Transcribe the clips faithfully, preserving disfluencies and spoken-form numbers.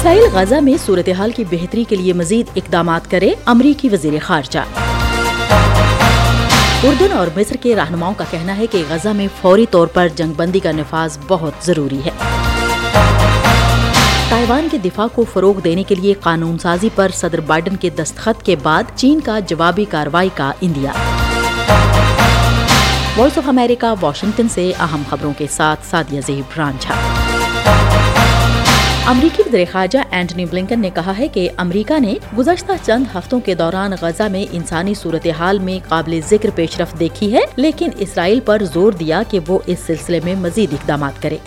اسرائیل غزہ میں صورتحال کی بہتری کے لیے مزید اقدامات کرے، امریکی وزیر خارجہ۔ اردن اور مصر کے رہنماؤں کا کہنا ہے کہ غزہ میں فوری طور پر جنگ بندی کا نفاذ بہت ضروری ہے۔ تائیوان کے دفاع کو فروغ دینے کے لیے قانون سازی پر صدر بائیڈن کے دستخط کے بعد چین کا جوابی کارروائی کا اندیا۔ وائس آف امریکہ واشنگٹن سے اہم خبروں کے ساتھ سعدیہ زیب رانجھا۔ امریکی وزیر خارجہ اینٹونی بلنکن نے کہا ہے کہ امریکہ نے گزشتہ چند ہفتوں کے دوران غزہ میں انسانی صورتحال میں قابل ذکر پیش رفت دیکھی ہے، لیکن اسرائیل پر زور دیا کہ وہ اس سلسلے میں مزید اقدامات کرے۔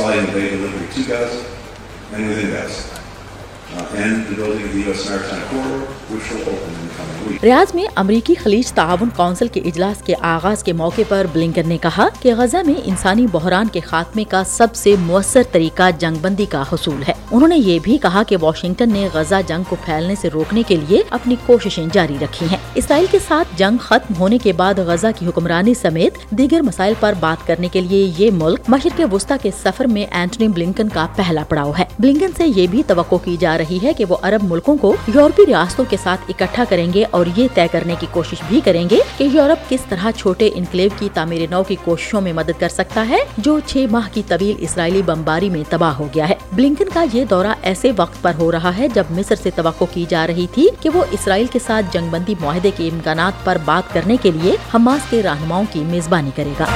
ریاض میں امریکی خلیج تعاون کونسل کے اجلاس کے آغاز کے موقع پر بلنکن نے کہا کہ غزہ میں انسانی بحران کے خاتمے کا سب سے مؤثر طریقہ جنگ بندی کا حصول ہے۔ انہوں نے یہ بھی کہا کہ واشنگٹن نے غزہ جنگ کو پھیلنے سے روکنے کے لیے اپنی کوششیں جاری رکھی ہیں۔ اسرائیل کے ساتھ جنگ ختم ہونے کے بعد غزہ کی حکمرانی سمیت دیگر مسائل پر بات کرنے کے لیے یہ ملک مشرق وسطیٰ کے سفر میں اینٹونی بلنکن کا پہلا پڑاؤ ہے۔ بلنکن سے یہ بھی توقع کی جا رہی ہے کہ وہ عرب ملکوں کو یورپی ریاستوں کے ساتھ اکٹھا کریں گے اور یہ طے کرنے کی کوشش بھی کریں گے کہ یورپ کس طرح چھوٹے انکلیو کی تعمیر نو کی کوششوں میں مدد کر سکتا ہے جو چھ ماہ کی طویل اسرائیلی بمباری میں تباہ ہو گیا ہے۔ بلنکن کا یہ دورہ ایسے وقت پر ہو رہا ہے جب مصر سے توقع کی جا رہی تھی کہ وہ اسرائیل کے ساتھ جنگ بندی معاہدے کے امکانات پر بات کرنے کے لیے حماس کے رہنماؤں کی میزبانی کرے گا۔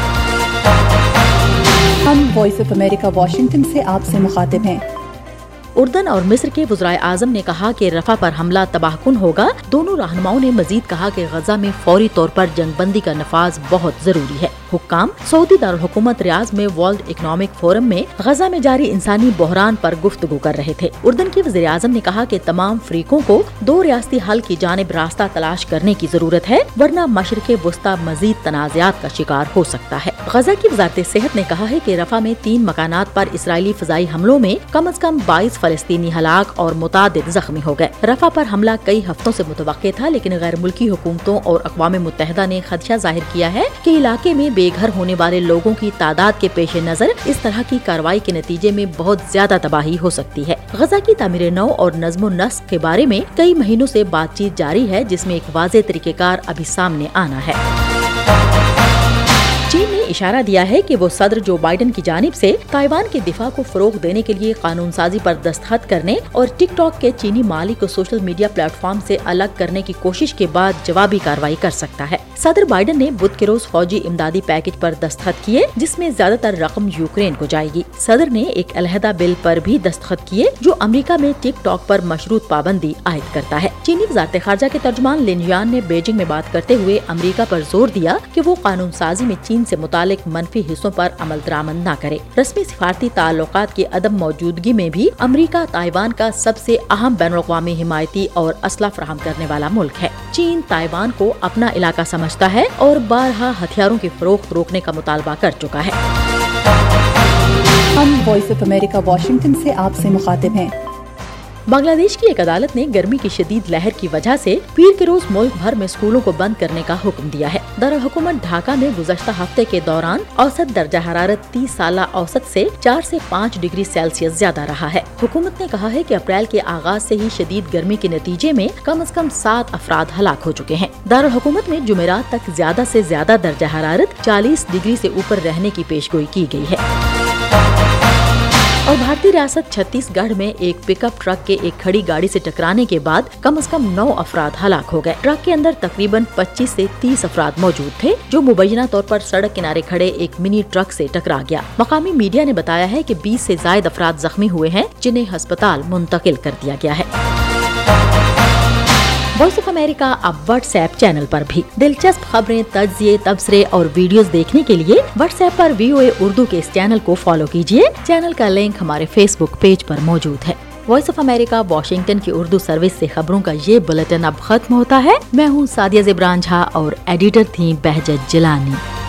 ہم وائس آف امریکہ واشنگٹن سے آپ سے مخاطب ہیں۔ اردن اور مصر کے وزرائے اعظم نے کہا کہ رفح پر حملہ تباہ کن ہوگا۔ دونوں رہنماؤں نے مزید کہا کہ غزہ میں فوری طور پر جنگ بندی کا نفاذ بہت ضروری ہے۔ حکام سعودی دارالحکومت ریاض میں ورلڈ اکنامک فورم میں غزہ میں جاری انسانی بحران پر گفتگو کر رہے تھے۔ اردن کے وزیر اعظم نے کہا کہ تمام فریقوں کو دو ریاستی حل کی جانب راستہ تلاش کرنے کی ضرورت ہے، ورنہ مشرق وسطیٰ مزید تنازعات کا شکار ہو سکتا ہے۔ غزہ کی وزارت صحت نے کہا ہے کہ رفح میں تین مکانات پر اسرائیلی فضائی حملوں میں کم از کم بائیس فلسطینی ہلاک اور متعدد زخمی ہو گئے۔ رفح پر حملہ کئی ہفتوں سے متوقع تھا، لیکن غیر ملکی حکومتوں اور اقوام متحدہ نے خدشہ ظاہر کیا ہے کہ علاقے میں بے گھر ہونے والے لوگوں کی تعداد کے پیش نظر اس طرح کی کارروائی کے نتیجے میں بہت زیادہ تباہی ہو سکتی ہے۔ غزہ کی تعمیر نو اور نظم و نسق کے بارے میں کئی مہینوں سے بات چیت جاری ہے، جس میں ایک واضح طریقہ کار ابھی سامنے آنا ہے۔ چین نے اشارہ دیا ہے کہ وہ صدر جو بائیڈن کی جانب سے تائیوان کے دفاع کو فروغ دینے کے لیے قانون سازی پر دستخط کرنے اور ٹک ٹاک کے چینی مالک کو سوشل میڈیا پلیٹ فارم سے الگ کرنے کی کوشش کے بعد جوابی کارروائی کر سکتا ہے۔ صدر بائیڈن نے بدھ کے روز فوجی امدادی پیکج پر دستخط کیے، جس میں زیادہ تر رقم یوکرین کو جائے گی۔ صدر نے ایک علیحدہ بل پر بھی دستخط کیے جو امریکہ میں ٹک ٹاک پر مشروط پابندی عائد کرتا ہے۔ چینی وزارت خارجہ کے ترجمان لن یان نے بیجنگ میں بات کرتے ہوئے امریکہ پر زور دیا کہ وہ قانون سازی میں چین سے متعلق منفی حصوں پر عمل درآمد نہ کرے۔ رسمی سفارتی تعلقات کی عدم موجودگی میں بھی امریکہ تائیوان کا سب سے اہم بین الاقوامی حمایتی اور اسلحہ فراہم کرنے والا ملک ہے۔ چین تائیوان کو اپنا علاقہ سمجھتا ہے اور بارہا ہتھیاروں کی فروخت روکنے کا مطالبہ کر چکا ہے۔ ہم وائس آف امریکہ واشنگٹن سے آپ سے مخاطب ہیں۔ بنگلہ دیش کی ایک عدالت نے گرمی کی شدید لہر کی وجہ سے پیر کے روز ملک بھر میں اسکولوں کو بند کرنے کا حکم دیا ہے۔ دارالحکومت ڈھاکہ میں گزشتہ ہفتے کے دوران اوسط درجہ حرارت تیس سالہ اوسط سے چار سے پانچ ڈگری سیلسیس زیادہ رہا ہے۔ حکومت نے کہا ہے کہ اپریل کے آغاز سے ہی شدید گرمی کے نتیجے میں کم از کم سات افراد ہلاک ہو چکے ہیں۔ دارالحکومت میں جمعرات تک زیادہ سے زیادہ درجہ حرارت چالیس ڈگری سے اوپر رہنے کی پیشگوئی کی گئی ہے۔ اور بھارتی ریاست چھتیس گڑھ میں ایک پک اپ ٹرک کے ایک کھڑی گاڑی سے ٹکرانے کے بعد کم از کم نو افراد ہلاک ہو گئے۔ ٹرک کے اندر تقریباً پچیس سے تیس افراد موجود تھے جو مبینہ طور پر سڑک کنارے کھڑے ایک منی ٹرک سے ٹکرا گیا۔ مقامی میڈیا نے بتایا ہے کہ بیس سے زائد افراد زخمی ہوئے ہیں جنہیں ہسپتال منتقل کر دیا گیا ہے۔ وائس آف امریکہ اب واٹس ایپ چینل پر بھی دلچسپ خبریں، تجزیے، تبصرے اور ویڈیوز دیکھنے کے لیے واٹس ایپ پر وی او اے اردو کے اس چینل کو فالو کیجیے۔ چینل کا لنک ہمارے فیس بک پیج پر موجود ہے۔ وائس آف امریکہ واشنگٹن کی اردو سروس سے خبروں کا یہ بلیٹن اب ختم ہوتا ہے۔ میں ہوں سعدیہ زیب رانجھا اور ایڈیٹر تھیں بہجت جیلانی۔